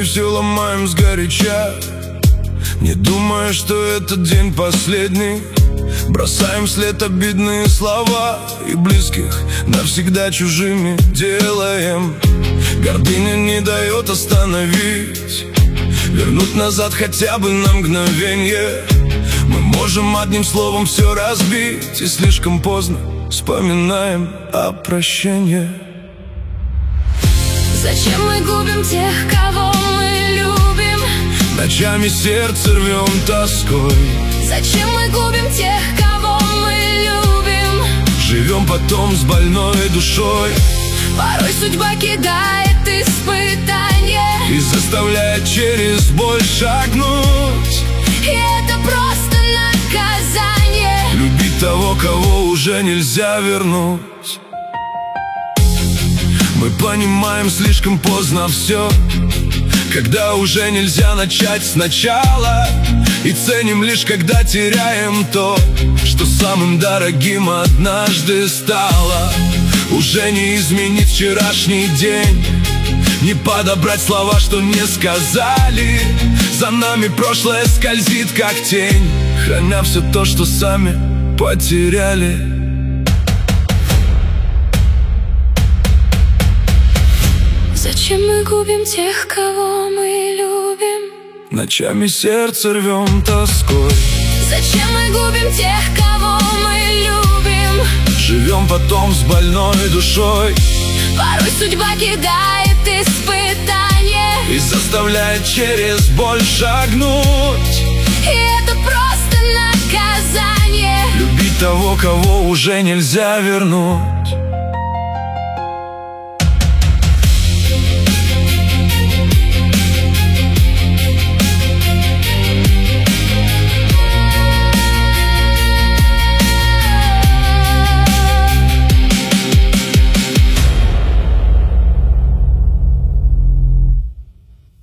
и все ломаем сгоряча, не думая, что этот день последний. Бросаем вслед обидные слова и близких навсегда чужими делаем. Гордыня не дает остановить, вернуть назад хотя бы на мгновенье. Мы можем одним словом все разбить, и слишком поздно вспоминаем о прощении. Зачем мы губим тех, кого мы любим? Ночами сердце рвем тоской. Зачем мы губим тех, кого мы любим? Живем потом с больной душой. Порой судьба кидает испытания и заставляет через боль шагнуть. И это просто наказание. Любить того, кого уже нельзя вернуть. Мы понимаем слишком поздно все, когда уже нельзя начать сначала. И ценим лишь, когда теряем то, что самым дорогим однажды стало. Уже не изменить вчерашний день, не подобрать слова, что не сказали. За нами прошлое скользит, как тень, храня все то, что сами потеряли. Зачем мы губим тех, кого мы любим? Ночами сердце рвем тоской. Зачем мы губим тех, кого мы любим? Живем потом с больной душой. Порой судьба кидает испытания и заставляет через боль шагнуть. И это просто наказание. Любить того, кого уже нельзя вернуть.